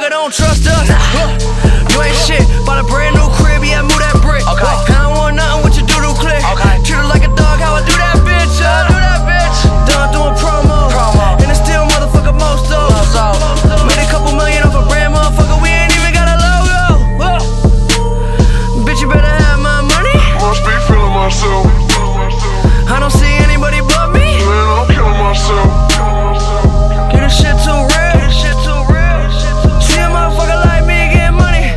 nigga don't trust us. You ain't shit, bought a brand new crib, yeah, move that brick. I don't want nothing, what you do to click. Treat her like a dog, how I do that bitch. Done doing promo, and it's still motherfucker most of. Made a couple million off a brand, motherfucker, we ain't even got a logo. Bitch, you better have my money. Must be feeling myself. I don't see anybody but me. Man, I'm killing myself. Get this shit too real. See a motherfucker like me getting money.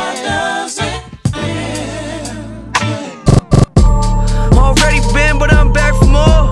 Already been, but I'm back for more.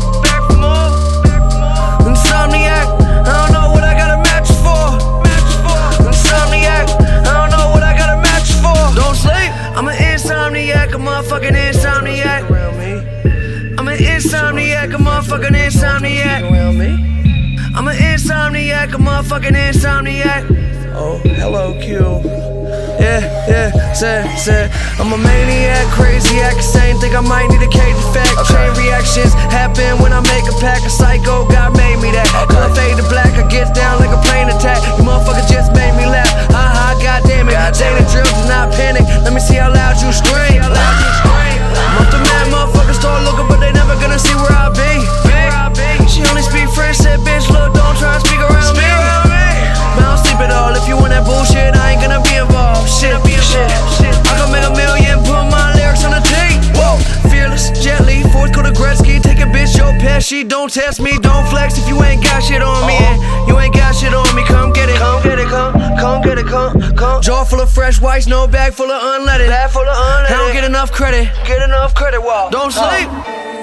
Insomniac, I don't know what I got a match for. Insomniac, I don't know what I got a match for. Don't sleep. I'm an insomniac, a motherfucking insomniac. I'm an insomniac, a motherfucking insomniac. I'm an insomniac, a motherfucking insomniac. Oh, hello, Q. Yeah, said I'm a maniac, crazy act. Same thing, I might need a cage effect. Chain reactions happen when I make a pack. A psycho, God made me that. Color fade to black, I get down like a plane attack. You motherfucker just made me laugh. Ha, goddamn it. Say the drill, do not panic. Let me see how loud you scream. I'm off the mad, motherfuckers start looking, but they never gonna see where I be. She only speak French, said bitch, look, don't try to speak around me. Man, I don't sleep at all. If you want that bullshit, I ain't gonna be involved. Shit. I can make a million, put my lyrics on the tape. Whoa, fearless, gently, fourth quarter Gretzky. Take a bitch, your Pesci. Don't test me, don't flex if you ain't got shit on me. You ain't got shit on me, come get it. Come get it. Jaw full of fresh whites, no bag full of unleaded. I don't get enough credit. Don't sleep.